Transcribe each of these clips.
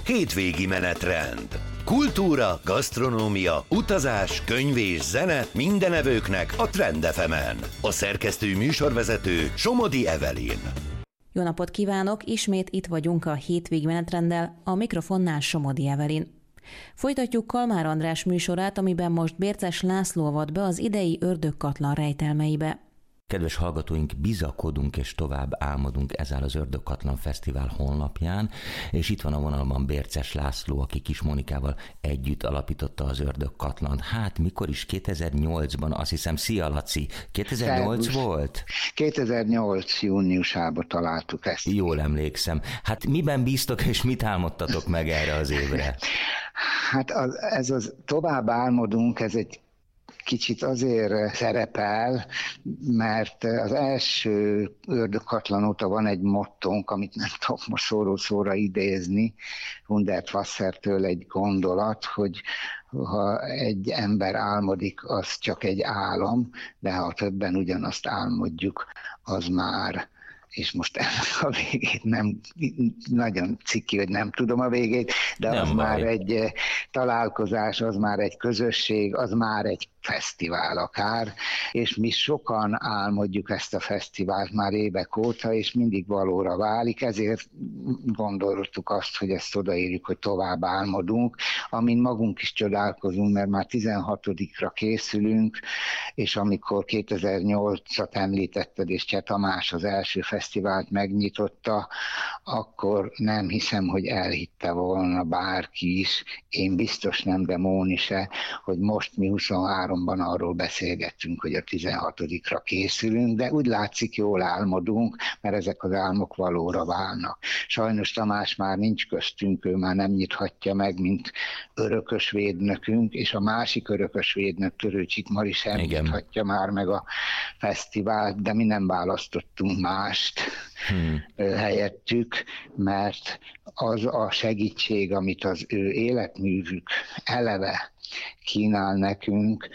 Hétvégi menetrend. Kultúra, gasztronómia, utazás, könyv és zene minden evőknek a Trend FM-en. A szerkesztő műsorvezető Somodi Evelyn. Jó napot kívánok! Ismét itt vagyunk a hétvégi menetrenddel, a mikrofonnál Somodi Evelyn. Folytatjuk Kalmár András műsorát, amiben most Bérces László avat be az idei Ördögkatlan rejtelmeibe. Kedves hallgatóink, bizakodunk és tovább álmodunk, ez áll az Ördögkatlan Fesztivál honlapján, és itt van a vonalban Bérces László, aki Kis Monikával együtt alapította az Ördögkatlant. Hát mikor is? 2008-ban, azt hiszem. Szia, Laci! 2008 volt? 2008 júniusában találtuk ezt. Jól emlékszem. Hát miben bíztok és mit álmodtatok meg erre az évre? Hát ez az tovább álmodunk, ez egy kicsit azért szerepel, mert az első Ördögkatlan óta van egy mottónk, amit nem tudok most szóról szóra idézni, Hundert Wassertől egy gondolat, hogy ha egy ember álmodik, az csak egy álom, de ha többen ugyanazt álmodjuk, az már... és most a végét nem, nagyon ciki, hogy nem tudom a végét, de nem az baj. Már egy találkozás, az már egy közösség, az már egy fesztivál akár, és mi sokan álmodjuk ezt a fesztivált már évek óta, és mindig valóra válik, ezért gondoltuk azt, hogy ezt odaírjuk, hogy tovább álmodunk, amin magunk is csodálkozunk, mert már 16-ra készülünk, és amikor 2008-at említetted, és Cseh Tamás az első fesztivált megnyitotta, akkor nem hiszem, hogy elhitte volna bárki is, én biztos nem, de Móni se, hogy most mi 23-ban arról beszélgettünk, hogy a 16-ra készülünk, de úgy látszik, jól álmodunk, mert ezek az álmok valóra válnak. Sajnos Tamás már nincs köztünk, ő már nem nyithatja meg, mint örökös védnökünk, és a másik örökös védnök, Törőcsik Mari sem nyithatja már meg a fesztivált, de mi nem választottunk mást helyettük, mert az a segítség, amit az ő életművük eleve kínál nekünk,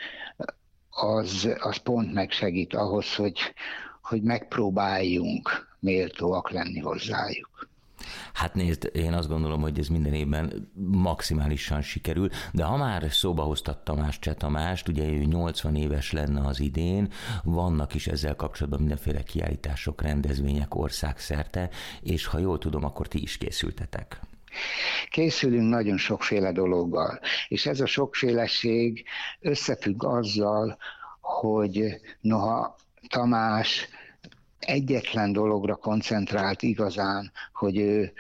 az pont megsegít ahhoz, hogy megpróbáljunk méltóak lenni hozzájuk. Hát nézd, én azt gondolom, hogy ez minden évben maximálisan sikerül, de ha már szóba hoztad Cseh Tamást, ugye ő 80 éves lenne az idén, vannak is ezzel kapcsolatban mindenféle kiállítások, rendezvények országszerte, és ha jól tudom, akkor ti is készültetek. Készülünk nagyon sokféle dologgal, és ez a sokféleség összefügg azzal, hogy noha Tamás egyetlen dologra koncentrált igazán, hogy ő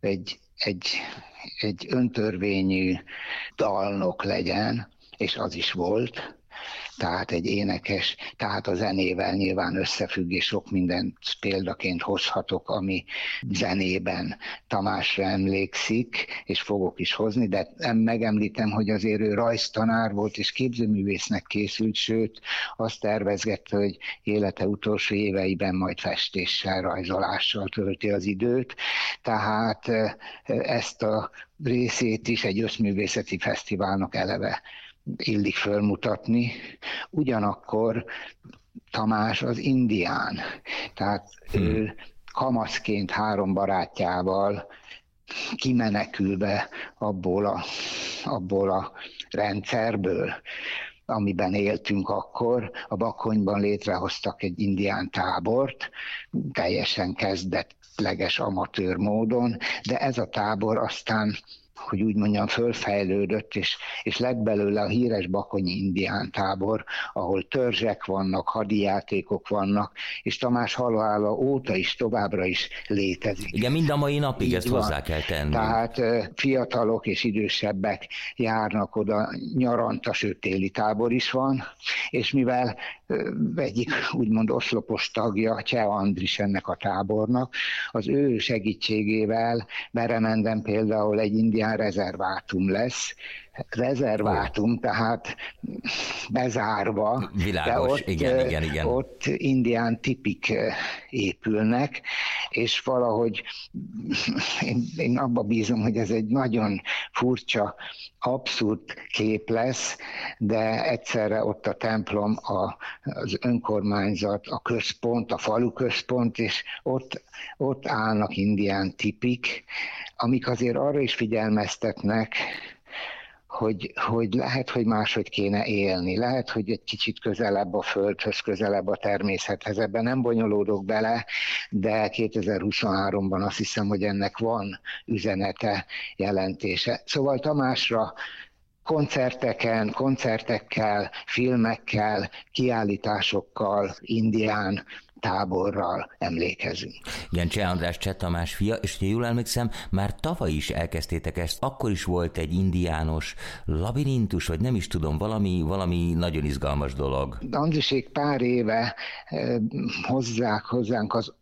egy öntörvényű dalnok legyen, és az is volt, tehát egy énekes, tehát a zenével nyilván összefügg, és sok mindent példaként hozhatok, ami zenében Tamásra emlékszik, és fogok is hozni, de megemlítem, hogy azért ő rajztanár volt, és képzőművésznek készült, sőt azt tervezgette, hogy élete utolsó éveiben majd festéssel, rajzolással tölti az időt, tehát ezt a részét is egy összművészeti fesztiválnak eleve illik fölmutatni. Ugyanakkor Tamás az indián, tehát ő kamaszként 3 barátjával kimenekülve abból a rendszerből, amiben éltünk akkor, a Bakonyban létrehoztak egy indián tábort, teljesen kezdetleges amatőr módon, de ez a tábor aztán, hogy úgy mondjam, fölfejlődött, és lett belőle a híres bakonyi indián tábor, ahol törzsek vannak, hadijátékok vannak, és Tamás halála óta is továbbra is létezik. Igen, mind a mai napig így ezt van. Hozzá kell tenni. Tehát fiatalok és idősebbek járnak oda nyaranta, sőt téli tábor is van, és mivel egyik úgymond oszlopos tagja, Cseh Andris ennek a tábornak, az ő segítségével Beremenden például egy indián rezervátum lesz, tehát bezárva, világos, de ott, igen. Ott indián tipik épülnek, és valahogy én abba bízom, hogy ez egy nagyon furcsa, abszurd kép lesz, de egyszerre ott a templom, az önkormányzat, a központ, a falu központ, és ott állnak indián tipik, amik azért arra is figyelmeztetnek, hogy lehet, hogy máshogy kéne élni, lehet, hogy egy kicsit közelebb a földhöz, közelebb a természethez. Ebben nem bonyolódok bele, de 2023-ban azt hiszem, hogy ennek van üzenete, jelentése. Szóval Tamásra koncertekkel, filmekkel, kiállításokkal, indián táborral emlékezünk. Igen, Cseh András, Cseh Tamás fia, és ha jól emlékszem, már tavaly is elkezdtétek ezt, akkor is volt egy indiános labirintus, vagy nem is tudom, valami nagyon izgalmas dolog. Andrisék pár éve hozzák hozzánk az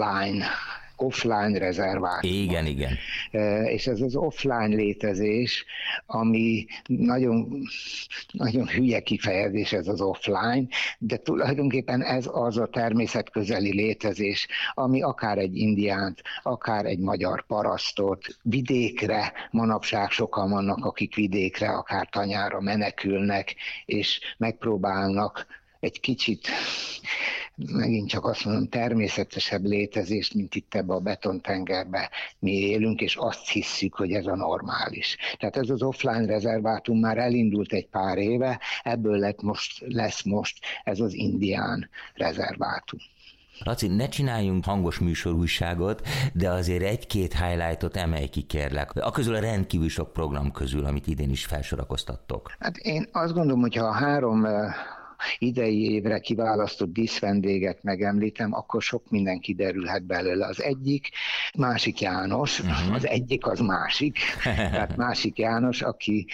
offline rezervátum. Igen. És ez az offline létezés, ami nagyon, nagyon hülye kifejezés, ez az offline, de tulajdonképpen ez az a természetközeli létezés, ami akár egy indiánt, akár egy magyar parasztot vidékre, manapság sokan vannak, akik vidékre, akár tanyára menekülnek, és megpróbálnak egy kicsit, megint csak azt mondom, természetesebb létezést, mint itt ebbe a betontengerbe mi élünk, és azt hisszük, hogy ez a normális. Tehát ez az offline rezervátum már elindult egy pár éve, ebből lesz most ez az indián rezervátum. Laci, ne csináljunk hangos műsorújságot, de azért egy-két highlightot emelj ki, kérlek. A közül a rendkívül sok program közül, amit idén is felsorakoztattok. Hát én azt gondolom, hogy ha a 3 idei évre kiválasztott díszvendéget megemlítem, akkor sok minden kiderülhet belőle. Az egyik Másik János, az egyik az másik, tehát Másik János, aki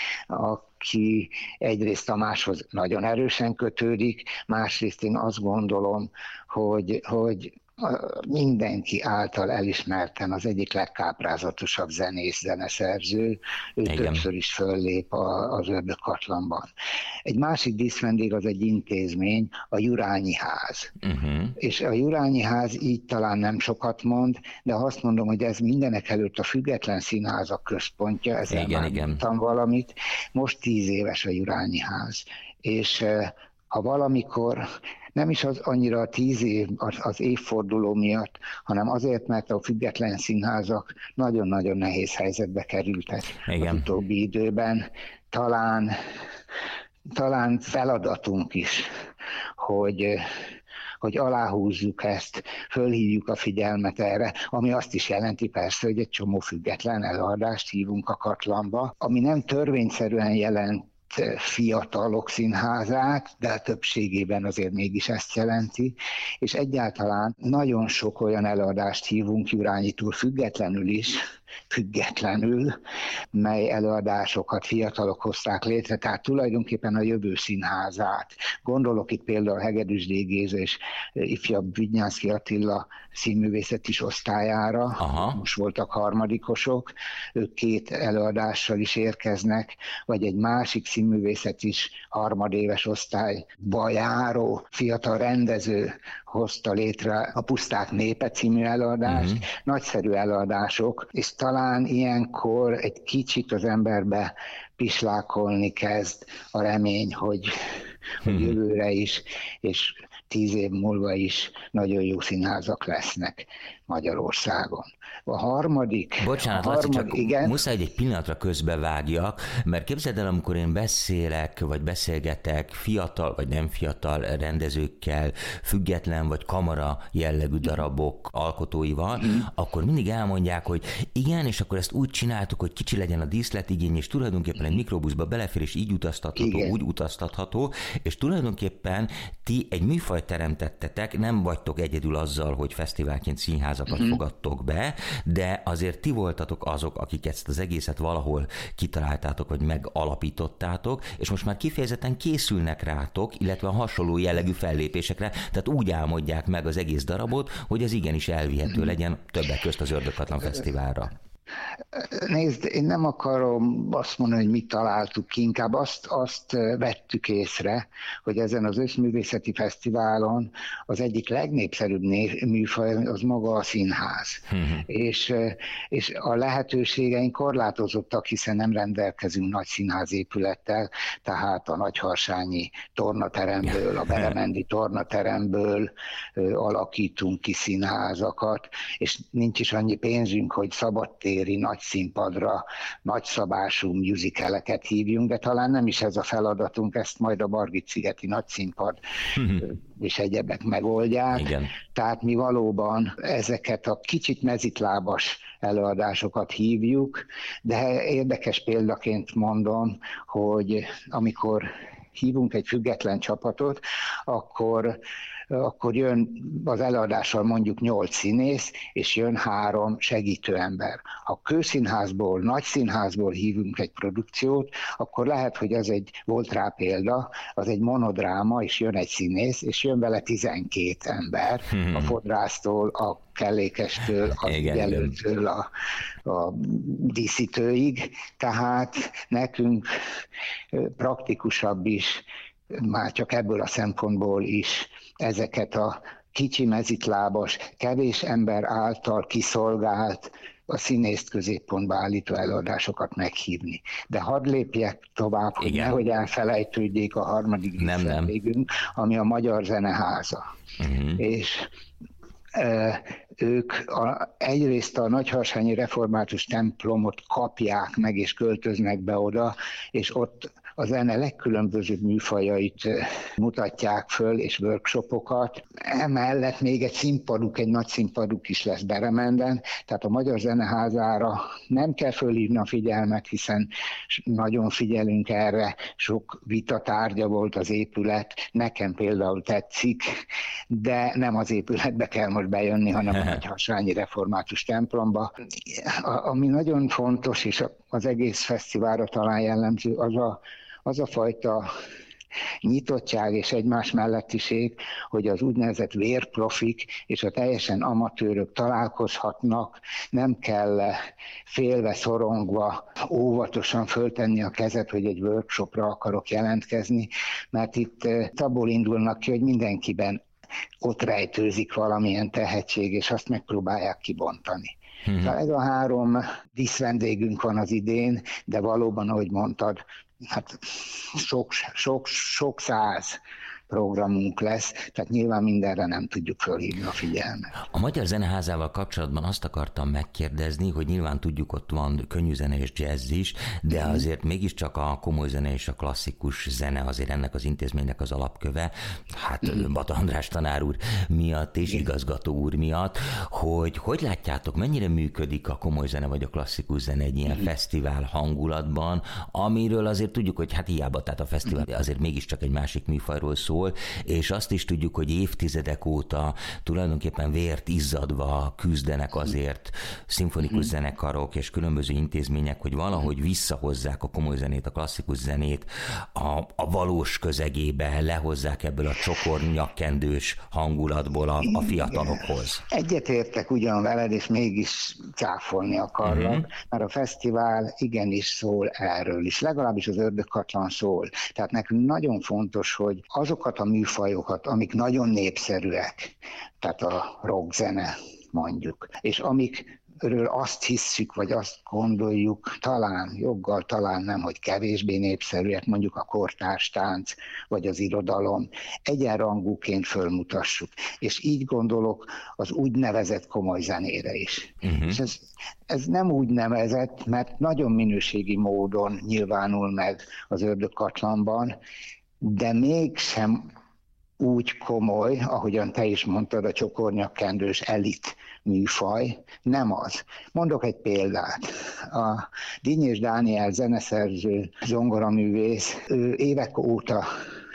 egyrészt Tamáshoz nagyon erősen kötődik, másrészt én azt gondolom, hogy mindenki által elismerten az egyik legkáprázatosabb zeneszerző, ő többször is föllép az Ördögkatlanban. Egy másik díszvendég az egy intézmény, a Jurányi ház. És a Jurányi ház így talán nem sokat mond, de azt mondom, hogy ez mindenek előtt a Független Színházak központja, ezzel már mondtam valamit. Most 10 éves a Jurányi ház. És ha valamikor nem is az annyira a 10 év az évforduló miatt, hanem azért, mert a független színházak nagyon-nagyon nehéz helyzetbe kerültek az utóbbi időben. Talán feladatunk is, hogy aláhúzzuk ezt, fölhívjuk a figyelmet erre, ami azt is jelenti persze, hogy egy csomó független előadást hívunk a Katlanba, ami nem törvényszerűen jelent fiatalok színházát, de a többségében azért mégis ezt jelenti, és egyáltalán nagyon sok olyan előadást hívunk Jurányitól függetlenül, mely előadásokat fiatalok hozták létre, tehát tulajdonképpen a jövő színházát. Gondolok itt például Hegedűs D. Géza és ifjabb Vidnyánszky Attila színművészetis osztályára. Aha. Most voltak harmadikosok, ők 2 előadással is érkeznek, vagy egy másik színművészetis harmadéves osztályba járó fiatal rendező hozta létre a Puszták népe című előadást. Nagyszerű előadások, és talán ilyenkor egy kicsit az emberbe pislákolni kezd a remény, hogy jövőre is, és 10 év múlva is nagyon jó színházak lesznek Magyarországon. A harmadik... Bocsánat, Laci, csak igen? Muszáj egy pillanatra közbevágjak, mert képzeld el, amikor én beszélek, vagy beszélgetek fiatal, vagy nem fiatal rendezőkkel, független, vagy kamara jellegű darabok alkotóival, akkor mindig elmondják, hogy igen, és akkor ezt úgy csináltuk, hogy kicsi legyen a díszletigény, és tulajdonképpen egy mikrobuszba belefér, és így utaztatható, úgy utaztatható, és tulajdonképpen ti egy műfajt teremtettetek, nem vagytok egyedül azzal, hogy fesztiválként színházakat fogadtok be, de azért ti voltatok azok, akik ezt az egészet valahol kitaláltátok, vagy megalapítottátok, és most már kifejezetten készülnek rátok, illetve a hasonló jellegű fellépésekre, tehát úgy álmodják meg az egész darabot, hogy ez igenis elvihető legyen többek közt az Ördögkatlan Fesztiválra. Nézd, én nem akarom azt mondani, hogy mit találtuk ki, inkább azt vettük észre, hogy ezen az Összművészeti Fesztiválon az egyik legnépszerűbb műfaj az maga a színház. És a lehetőségeink korlátozottak, hiszen nem rendelkezünk nagy színházépülettel, tehát a Nagyharsányi tornateremből, a Beremendi tornateremből alakítunk ki színházakat, és nincs is annyi pénzünk, hogy szabadtéri nagy színpadra nagyszabású musicaleket hívjunk, de talán nem is ez a feladatunk, ezt majd a Margit-szigeti nagyszínpad és egyebek megoldják. Igen. Tehát mi valóban ezeket a kicsit mezitlábas előadásokat hívjuk, de érdekes példaként mondom, hogy amikor hívunk egy független csapatot, akkor jön az előadással mondjuk 8 színész, és jön 3 segítőember. Ha kőszínházból, nagy színházból hívunk egy produkciót, akkor lehet, hogy volt rá példa, az egy monodráma, és jön egy színész, és jön vele 12 ember, a fodrásztól, a kellékestől, a ügyelőtől, a díszítőig. Tehát nekünk praktikusabb is, már csak ebből a szempontból is ezeket a kicsi mezitlábas, kevés ember által kiszolgált, a színészt középpontba állító előadásokat meghívni. De hadd lépjek tovább, hogy nehogy elfelejtődjék a harmadik vendégünk, ami a Magyar Zeneháza. És ők egyrészt a Nagyharsányi Református templomot kapják meg, és költöznek be oda, és ott a zene legkülönbözőbb műfajait mutatják föl, és workshopokat. Emellett még egy nagy színpaduk is lesz Beremenden, tehát a Magyar Zeneházára nem kell fölhívni a figyelmet, hiszen nagyon figyelünk erre, sok vita tárgya volt az épület, nekem például tetszik, de nem az épületbe kell most bejönni, hanem a Nagyharsányi Református templomba. Ami nagyon fontos, és az egész fesztiválra talán jellemző, az a fajta nyitottság és egymás mellettiség, hogy az úgynevezett vérprofik és a teljesen amatőrök találkozhatnak, nem kell félve, szorongva, óvatosan föltenni a kezet, hogy egy workshopra akarok jelentkezni, mert itt abból indulnak ki, hogy mindenkiben ott rejtőzik valamilyen tehetség, és azt megpróbálják kibontani. Tehát ez a 3 díszvendégünk van az idén, de valóban, ahogy mondtad, hát sok száz programunk lesz, tehát nyilván mindenre nem tudjuk fölhívni a figyelmet. A Magyar Zeneházával kapcsolatban azt akartam megkérdezni, hogy nyilván tudjuk, ott van könnyű zene és jazz is, de azért mégiscsak a komoly zene és a klasszikus zene azért ennek az intézménynek az alapköve, hát Bata András tanár úr miatt és igazgató úr miatt, hogy látjátok, mennyire működik a komoly zene vagy a klasszikus zene egy ilyen fesztivál hangulatban, amiről azért tudjuk, hogy hát hiába, tehát a fesztivál azért mégiscsak egy másik műfajról szól, és azt is tudjuk, hogy évtizedek óta tulajdonképpen vért izzadva küzdenek azért szimfonikus zenekarok és különböző intézmények, hogy valahogy visszahozzák a komoly zenét, a klasszikus zenét a valós közegébe, lehozzák ebből a csokornyakkendős hangulatból a fiatalokhoz. Egyetértek ugyan veled, és mégis cáfolni akarlak, mert a fesztivál igenis szól erről is, legalábbis az Ördögkatlan szól. Tehát nekünk nagyon fontos, hogy azokat a műfajokat, amik nagyon népszerűek, tehát a rockzene mondjuk, és amikről azt hisszük, vagy azt gondoljuk, talán joggal, talán nem, hogy kevésbé népszerűek, mondjuk a kortárs tánc, vagy az irodalom, egyenrangúként fölmutassuk. És így gondolok az úgynevezett komoly zenére is. És ez nem úgy nevezett, mert nagyon minőségi módon nyilvánul meg az Ördögkatlanban, de mégsem úgy komoly, ahogyan te is mondtad, a csokornyakkendős elit műfaj, nem az. Mondok egy példát. A Dinnyés Dániel zeneszerző, zongoraművész, ő évek óta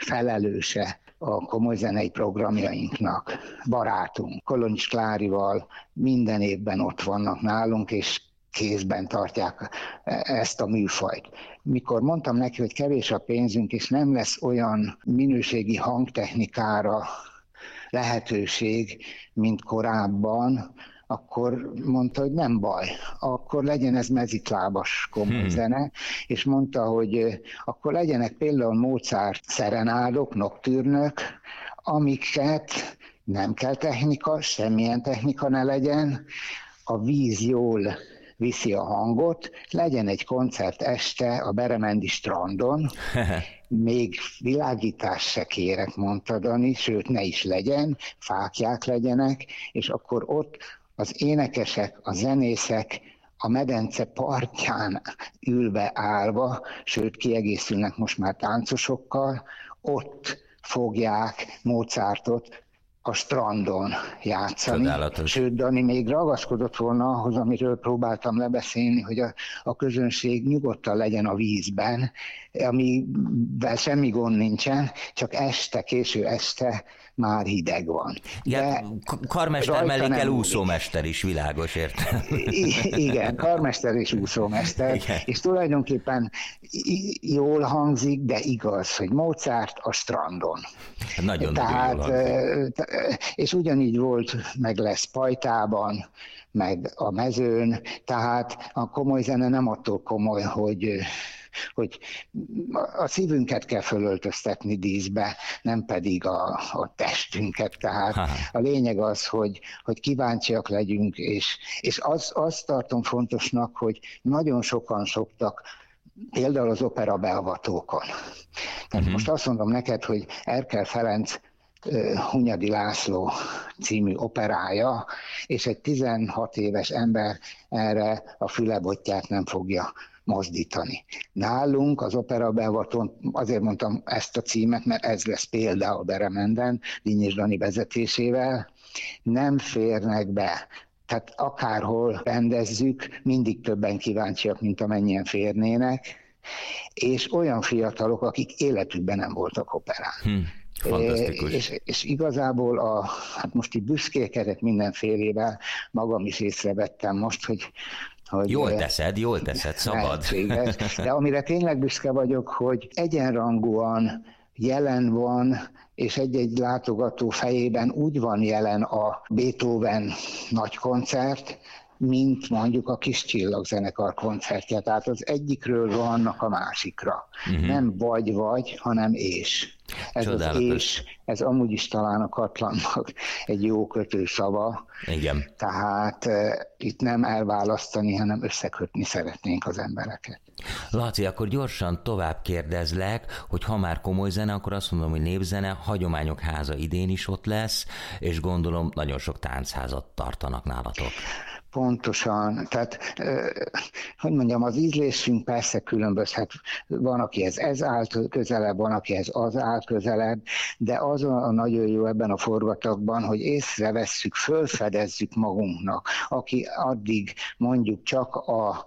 felelőse a komoly zenei programjainknak. Barátunk, Koloncs Klárival minden évben ott vannak nálunk, és kézben tartják ezt a műfajt. Mikor mondtam neki, hogy kevés a pénzünk, és nem lesz olyan minőségi hangtechnikára lehetőség, mint korábban, akkor mondta, hogy nem baj, akkor legyen ez mezitlábas komoly zene, és mondta, hogy akkor legyenek például Mozart szerenádok, noktürnök, amiket nem kell technika, semmilyen technika ne legyen, a víz jól viszi a hangot, legyen egy koncert este a Beremendi strandon, még világítás se kérek, mondta Dani, sőt ne is legyen, fáklyák legyenek, és akkor ott az énekesek, a zenészek a medence partján ülve állva, sőt kiegészülnek most már táncosokkal, ott fogják Mozartot a strandon játszani. Csodálatos. Sőt, Dani még ragaszkodott volna ahhoz, amiről próbáltam lebeszélni, hogy a közönség nyugodtan legyen a vízben, amivel semmi gond nincsen, csak késő este már hideg van. Ja, karmester mellé kell úszómester is, világos, értem. Igen, karmester és úszómester, igen. És tulajdonképpen jól hangzik, de igaz, hogy Mozart a strandon. Nagyon jól hangzik. És ugyanígy volt, meg lesz Pajtában, meg a Mezőn, tehát a komoly zene nem attól komoly, hogy a szívünket kell fölöltöztetni díszbe, nem pedig a testünket. Tehát a lényeg az, hogy kíváncsiak legyünk, és azt tartom fontosnak, hogy nagyon sokan szoktak például az opera beavatókon. Tehát most azt mondom neked, hogy Erkel Ferenc Hunyadi László című operája, és egy 16 éves ember erre a fülebotját nem fogja mozdítani. Nálunk az opera beavatón, azért mondtam ezt a címet, mert ez lesz például Beremenden, Dinnyés Dani vezetésével, nem férnek be. Tehát akárhol rendezzük, mindig többen kíváncsiak, mint amennyien férnének, és olyan fiatalok, akik életükben nem voltak operán. És igazából hát most így büszkélkedek mindenfélével, magam is észrevettem most, hogy jól teszed, szabad. De amire tényleg büszke vagyok, hogy egyenrangúan jelen van, és egy-egy látogató fejében úgy van jelen a Beethoven nagy koncert, mint mondjuk a Kis Csillagzenekar koncertje. Tehát az egyikről rohannak a másikra. Nem vagy, hanem és. Ez az és, ez amúgy is talán a Katlannak egy jó kötőszava. Igen. Tehát itt nem elválasztani, hanem összekötni szeretnénk az embereket. Laci, akkor gyorsan tovább kérdezlek, hogy ha már komoly zene, akkor azt mondom, hogy népzene, Hagyományok Háza idén is ott lesz, és gondolom nagyon sok táncházat tartanak nálatok. Pontosan, tehát, hogy mondjam, az ízlésünk persze különbözhet, van, akihez ez áll közelebb, van, akihez az áll közelebb, de az a nagyon jó ebben a forgatagban, hogy észrevesszük, fölfedezzük magunknak, aki addig mondjuk csak a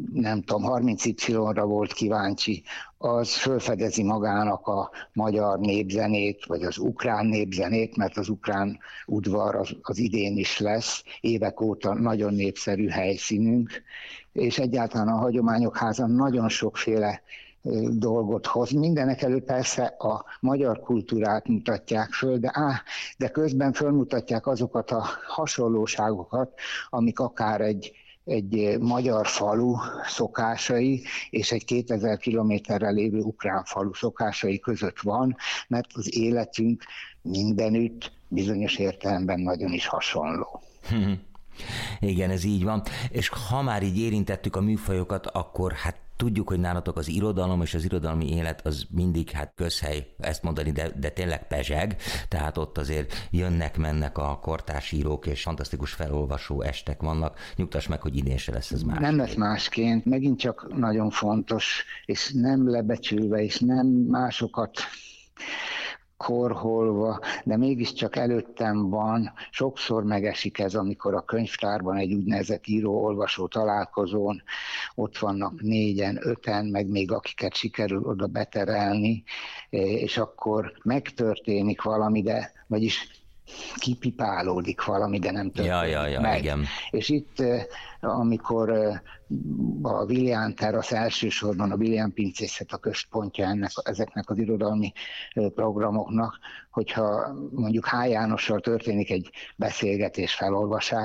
30Y-ra volt kíváncsi, az fölfedezi magának a magyar népzenét, vagy az ukrán népzenét, mert az ukrán udvar az idén is lesz, évek óta nagyon népszerű helyszínünk, és egyáltalán a Hagyományok Háza nagyon sokféle dolgot hoz. Mindenek előtt persze a magyar kultúrát mutatják föl, de közben fölmutatják azokat a hasonlóságokat, amik akár egy magyar falu szokásai és egy 2000 kilométerre lévő ukrán falu szokásai között van, mert az életünk mindenütt bizonyos értelemben nagyon is hasonló. Igen, ez így van. És ha már így érintettük a műfajokat, akkor hát tudjuk, hogy nálatok az irodalom és az irodalmi élet az mindig közhely, ezt mondani, de tényleg pezseg, tehát ott azért jönnek-mennek a kortárs írók, és fantasztikus felolvasó estek vannak. Nyugtass meg, hogy idén se lesz ez másként. Nem lesz másként, megint csak nagyon fontos, és nem lebecsülve, és nem másokat korholva, de mégiscsak előttem van, sokszor megesik ez, amikor a könyvtárban egy úgynevezett író-olvasó találkozón ott vannak 4-en, 5-en, meg még akiket sikerül oda beterelni, és akkor megtörténik valami, vagyis kipipálódik valami, de nem történik meg. Igen. És itt, amikor a William Terasz elsősorban a William pincészet a központja ezeknek az irodalmi programoknak, hogyha mondjuk H. Jánossal történik egy beszélgetés, felolvasás,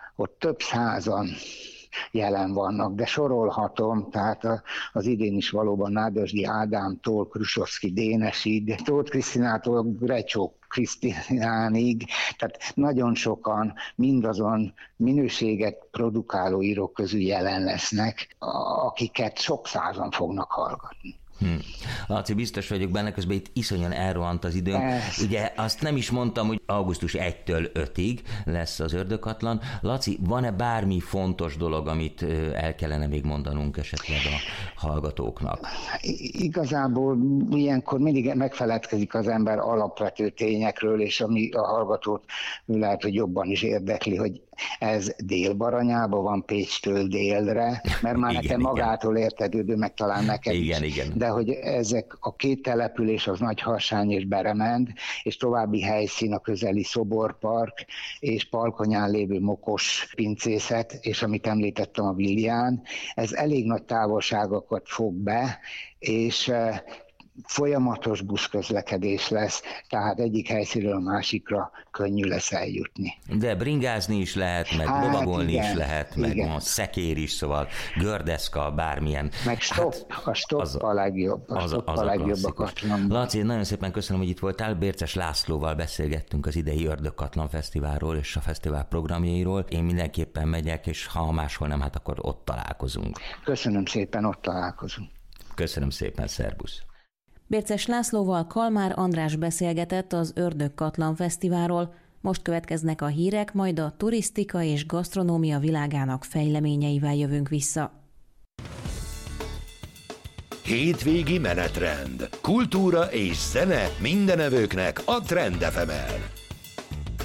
ott több százan jelen vannak, de sorolhatom, tehát az idén is valóban Nádasdy Ádámtól, Krusovszki Dénesid, Tóth Krisztinától Grecsó Krisztinánig, tehát nagyon sokan mindazon minőséget produkáló írók közül jelen lesznek, akiket sok százan fognak hallgatni. Laci, biztos vagyok benne, közben itt iszonyan elrohant az időnk. Ugye azt nem is mondtam, hogy augusztus 1-től 5-ig lesz az Ördögkatlan. Laci, van-e bármi fontos dolog, amit el kellene még mondanunk esetleg a hallgatóknak? Igazából ilyenkor mindig megfeledkezik az ember alapvető tényekről, és ami a hallgatót lehet, hogy jobban is érdekli, hogy ez Dél-Baranyában van, Pécstől délre, mert már nekem magától értetődő, meg talán neked is. De hogy ezek a két település, az Nagyharsány és Beremend, és további helyszín a közeli Szoborpark, és Palkonyán lévő Mokos pincészet, és amit említettem, a Villián, ez elég nagy távolságokat fog be, és folyamatos buszközlekedés lesz, tehát egyik helyszínről a másikra könnyű lesz eljutni. De bringázni is lehet, meg lovagolni is lehet, meg a szekér is, szóval gördeszka, bármilyen. Meg a stopp a legjobb. A legjobb a Katlan. Laci, nagyon szépen köszönöm, hogy itt voltál. Bérces Lászlóval beszélgettünk az idei Ördögkatlan Fesztiválról és a fesztivál programjairól. Én mindenképpen megyek, és ha máshol nem, hát akkor ott találkozunk. Köszönöm szépen, ott találkozunk. Köszönöm szépen, szervusz. Bérces Lászlóval Kalmár András beszélgetett az Ördögkatlan Fesztiválról. Most következnek a hírek, majd a turisztika és gasztronómia világának fejleményeivel jövünk vissza. Hétvégi menetrend. Kultúra és zene mindenevőknek a Trend FM-en.